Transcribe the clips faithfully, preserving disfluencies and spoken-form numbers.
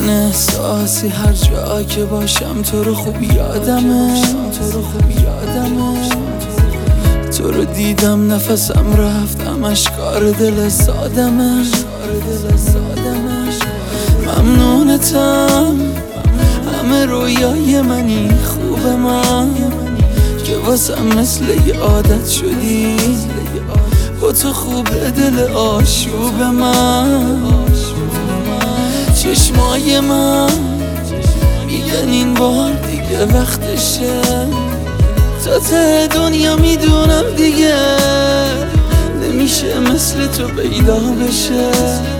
من احساسی هر جا که باشم تو رو خوب یادمه، تو رو خوب یادمه. تو رو دیدم نفسم رفتم اشکار دل سادمه، ممنونتم همه رویای منی خوب من که واسم مثل یه عادت شدی، با تو خوبه دل آشوب من. چشمای من میگن این بار دیگه وقتشه، تا ته دنیا میدونم دیگه نمیشه مثل تو پیدا بشه.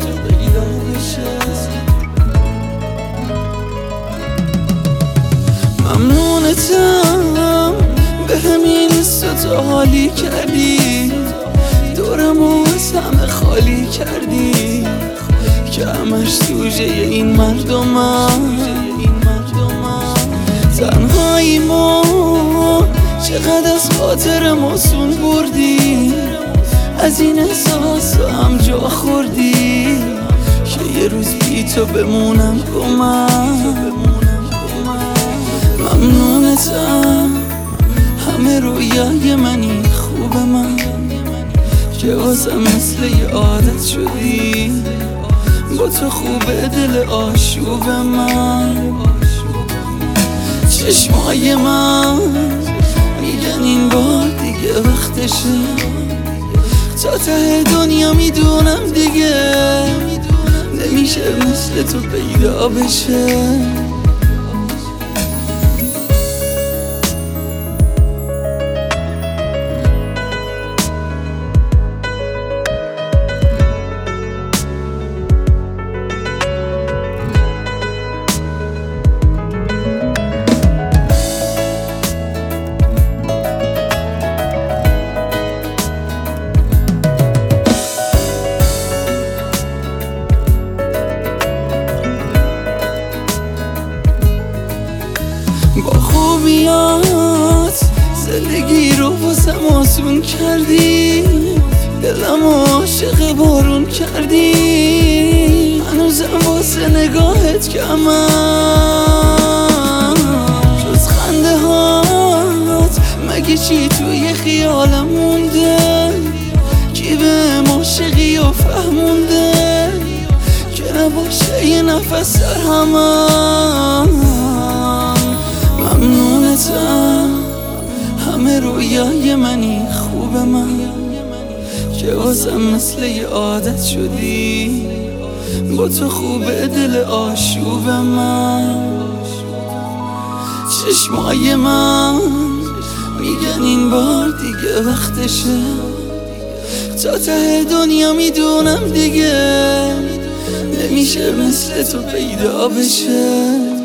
ممنونتم به همین تو حالی کردی، دورم و از همه خالی کردی که همش سوژه این مردمم. تنهایی ما چقدر از خاطرم آسون بردی، از این احساس هم جا خوردی که یه روز بی تو بمونم کمم. ممنونتم همه رویای منی خوب من که واسم مثل یه عادت شدی، با تو خوبه دل آشوب من. چشمای من میگن این بار دیگه وقتشه، تا ته دنیا میدونم دیگه نمیشه مثل تو پیدا بشه. با خوبیات زندگی رو واسم آسون کردی، دلم عاشق بارون کردی، هنوزم واسه نگاهت کمم. جز خنده هات مگه چی توی خیالم مونده، کی به عاشقی و فهمونده که نباشه یه نفس در همم. ممنونتم همه رویای منی خوب من که واسم مثل یه عادت شدی، با تو خوبه دل آشوب من. چشمای من میگن این بار دیگه وقتشه، تا ته دنیا میدونم دیگه نمیشه مثل تو پیدا بشه.